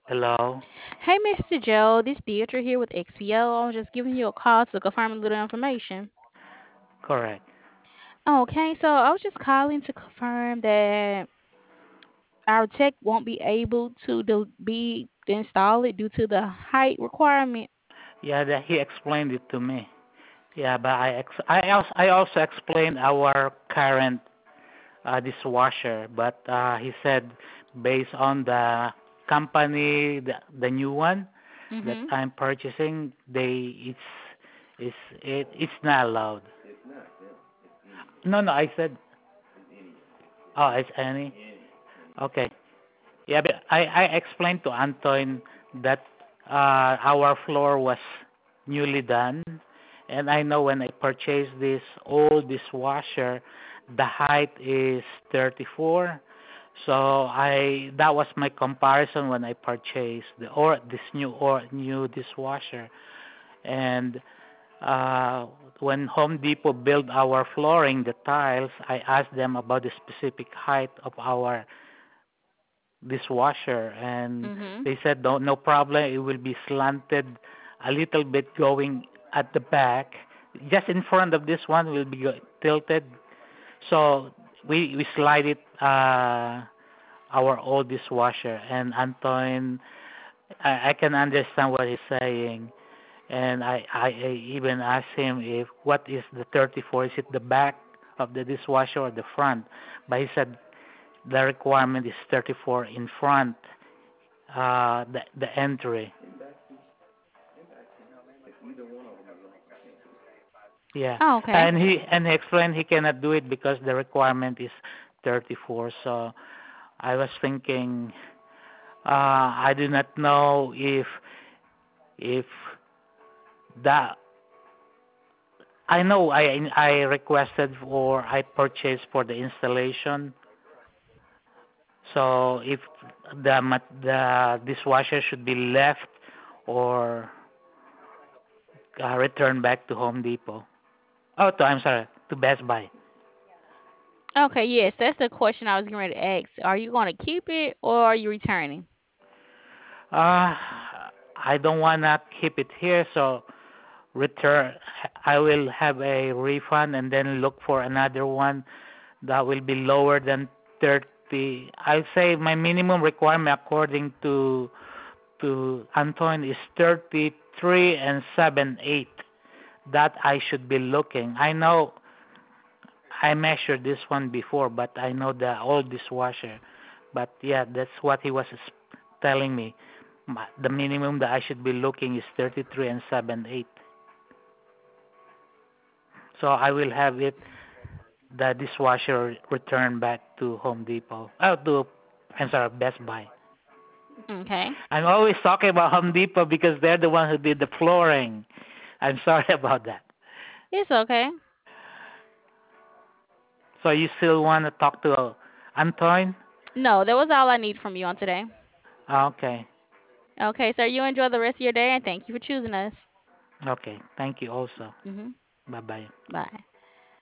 Hello? Hey, Mr. Joe, this Deirdre here with XPO. I was just giving you a call to confirm a little information. Correct. Okay, so I was just calling to confirm that our tech won't be able to be install it due to the height requirement. Yeah, he explained it to me. Yeah, but I also explained our current dishwasher, but he said based on the company, the new one that Mm-hmm. I'm purchasing, it's not allowed. No, no, I said, oh, it's any. Okay. Yeah, but I explained to Anton that our floor was newly done, and I know when I purchased this old dishwasher, the height is 34. So I that was my comparison when I purchased this new dishwasher, and uh, when Home Depot built our flooring, the tiles, I asked them about the specific height of our dishwasher, and Mm-hmm. they said no problem, it will be slanted a little bit going at the back, just in front of this one will be tilted, so we slide it our old dishwasher, and Anton, I can understand what he's saying, and I even asked him if what is the 34, is it the back of the dishwasher or the front, but he said the requirement is 34 in front, the entry. Yeah, Oh, okay. and he explained he cannot do it because the requirement is 34. So I was thinking, I do not know if that. I know I requested for I purchased for the installation. So if the dishwasher should be left or returned back to Home Depot. Oh, I'm sorry, to Best Buy. Okay, yes, that's the question I was getting ready to ask. Are you going to keep it or are you returning? Uh, I don't wanna keep it here, so return. I will have a refund and then look for another one that will be lower than 30. I'll say my minimum requirement according to Anton is 33 and 7/8. That I should be looking. I know I measured this one before, but I know the old dishwasher. But yeah, that's what he was telling me. The minimum that I should be looking is 33 and 7/8. So I will have the dishwasher returned back to Home Depot. Oh, I'm sorry, Best Buy. Okay. I'm always talking about Home Depot because they're the one who did the flooring. I'm sorry about that. It's okay. So you still want to talk to Antoine? No, that was all I need from you on today. Okay. Okay, sir, you enjoy the rest of your day and thank you for choosing us. Okay. Thank you also. Mm-hmm. Bye bye. Bye.